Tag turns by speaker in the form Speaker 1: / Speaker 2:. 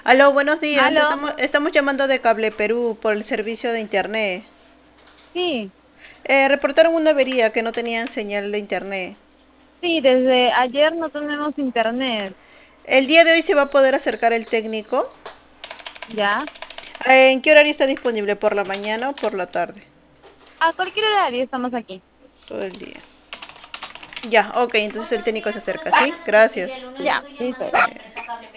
Speaker 1: Aló, buenos días.
Speaker 2: Aló,
Speaker 1: Estamos llamando de Cable Perú por el servicio de internet.
Speaker 2: sí,
Speaker 1: Reportaron una avería que no tenían señal de internet.
Speaker 2: sí, desde ayer no tenemos internet,
Speaker 1: El día de hoy se va a poder acercar el técnico.
Speaker 2: ¿ya?
Speaker 1: ¿En qué horario está disponible? ¿Por la mañana o por la tarde?
Speaker 2: A cualquier horario estamos aquí.
Speaker 1: Todo el día. Ya, ok, entonces el técnico se acerca, ¿sí? Gracias.
Speaker 2: Ya, listo.